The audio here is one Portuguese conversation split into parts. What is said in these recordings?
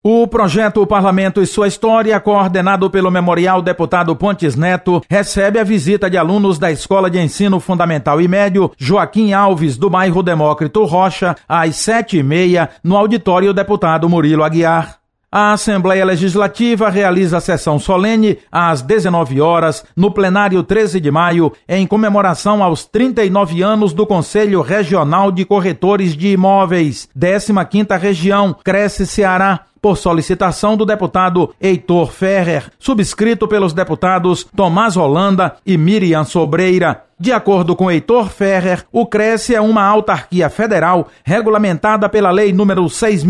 O projeto Parlamento e Sua História, coordenado pelo Memorial Deputado Pontes Neto, recebe a visita de alunos da Escola de Ensino Fundamental e Médio Joaquim Alves, do bairro Demócrito Rocha, às 7h30, no auditório Deputado Murilo Aguiar. A Assembleia Legislativa realiza a sessão solene às 19 horas, no plenário 13 de maio, em comemoração aos 39 anos do Conselho Regional de Corretores de Imóveis, 15ª Região, Cresce Ceará, por solicitação do deputado Heitor Ferrer, subscrito pelos deputados Tomás Holanda e Miriam Sobreira. De acordo com Heitor Ferrer, o Cresce é uma autarquia federal regulamentada pela Lei nº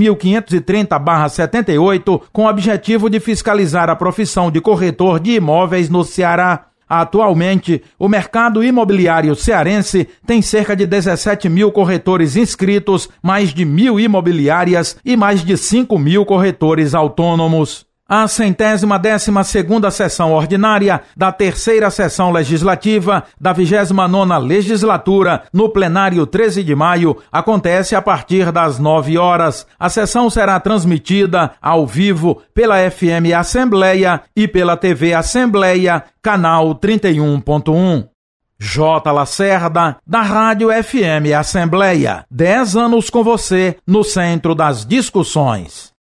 6.530/78, com o objetivo de fiscalizar a profissão de corretor de imóveis no Ceará. Atualmente, o mercado imobiliário cearense tem cerca de 17 mil corretores inscritos, mais de 1.000 imobiliárias e mais de 5 mil corretores autônomos. A 112ª sessão ordinária da terceira sessão legislativa da 29ª legislatura, no plenário 13 de maio, acontece a partir das 9 horas. A sessão será transmitida ao vivo pela FM Assembleia e pela TV Assembleia, canal 31.1. J. Lacerda, da Rádio FM Assembleia. 10 anos com você, no centro das discussões.